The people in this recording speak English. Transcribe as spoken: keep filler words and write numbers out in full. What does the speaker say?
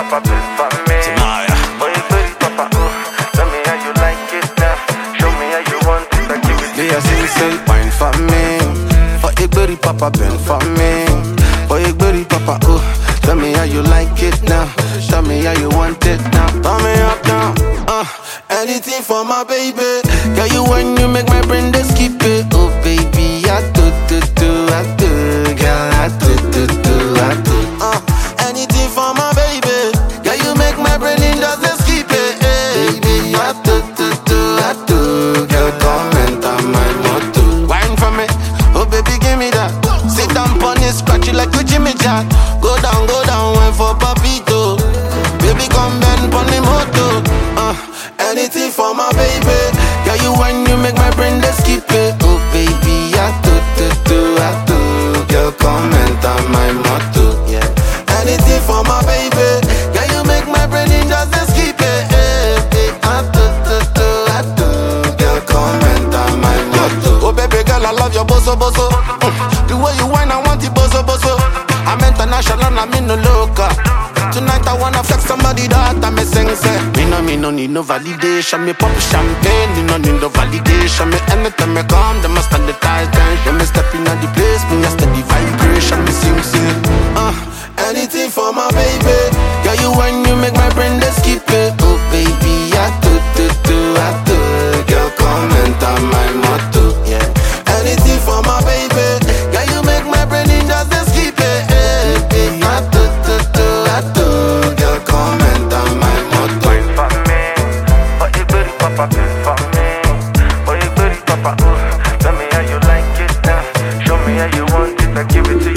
papa, big for me. Tonight. Boy, booty, papa, oh. Tell me how you like it now. Show me how you want it, I give it to They are saying, say, wine for me. For a berry, papa, bend for me. For a berry, papa, oh. Tell me how you like it now. Tell me how you want it now. Turn me up now. Uh, anything for my baby. Girl, you when you make my brain just skip it. Oh baby, I do do do, I do. Girl, I do do do, I do. Uh, anything for my baby. Girl, you make my brain just skip it. Hey, baby, I do do do, I do. Girl, come enter my motor. Wine for me. Oh baby, give me that. Sit down on it, scratch it like a Jimmy Jack. Go down, go down, wine for papito. Baby, come bend on the motor. Uh, anything for my baby. Girl, you when you make my brain just skip it. Oh baby, I do do do, I do. Girl, come enter my motor. Yeah. Anything for my baby. Girl, you make my brain just skip it. Hey, hey, I do do do, I do. Girl, come enter my motor. Oh baby girl, I love your boso boso. Mm. The way you whine, I want it boso boso. I'm international, I'm in the local. Tonight I wanna flex somebody that I me sing say. Me no, me no need no validation. Me pop champagne, me no need no validation. Me anytime me come, them must stand the tight time. When me step in the place, me a steady vibration. Me sing sing. Uh, anything for my baby. Girl, you when you make my brain just skip it. Oh baby, I do do do, I do. Girl, come enter my motto. Yeah. Anything for my baby. Girl, you make my brain just skip it. Hey, hey, I do do do, I do. Girl, come enter my motto. wine for me. Boy, booty, papa, big for me. Boy, booty, papa, oh. Tell me how you like it now. Show me how you want it, I give it to